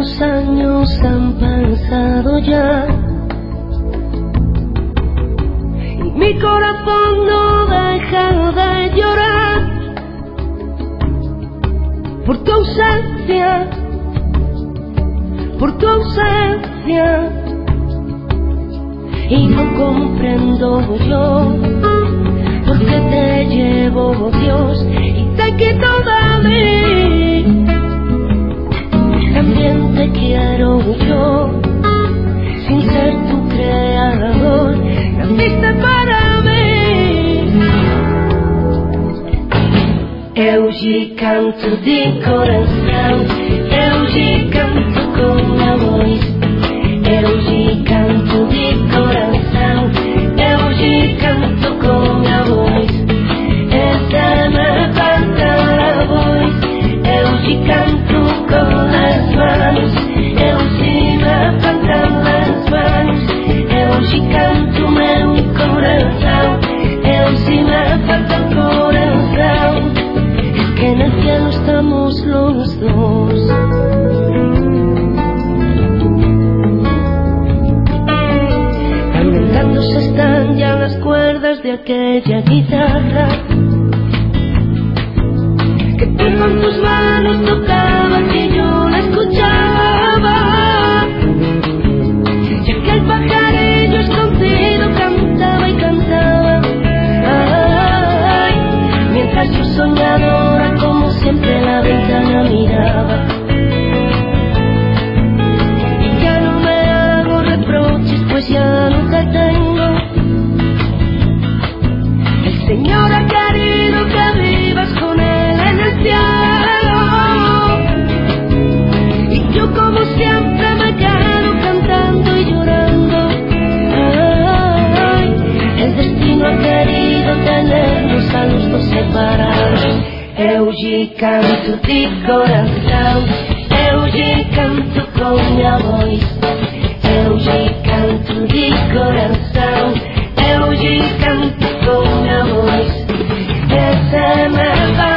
Los años han pasado ya y mi corazón no deja de llorar por tu ausencia, por tu ausencia. Y no comprendo yo por qué te llevo Dios y te quito de mí. También te quiero yo, sin ser tu creador, naciste para mí. Eu te canto de coração, eu te canto com a voz. Eu te canto de coração, eu te canto com a voz. Esta me falta a voz, eu te canto com as manos. Eu te me faltam as manos, eu te canto meu coração. Eu te me falta o coração, es que en el cielo estamos los dos. Están ya las cuerdas de aquella guitarra que tú con tus manos tocabas y yo la escuchaba, y aquel pajarillo escondido cantaba y cantaba. Ay, mientras yo soñadora como siempre la ventana miraba. Y ya no me hago reproches, pues ya no te tengo. Señor ha querido que vivas con Él en el cielo, y yo como siempre me quedo cantando y llorando. Ay, el destino ha querido tenernos a los dos separados. Eu te canto de coração, eu te canto com minha voz. Eu te canto de coração, eu te canto com minha voz. Essa é minha voz.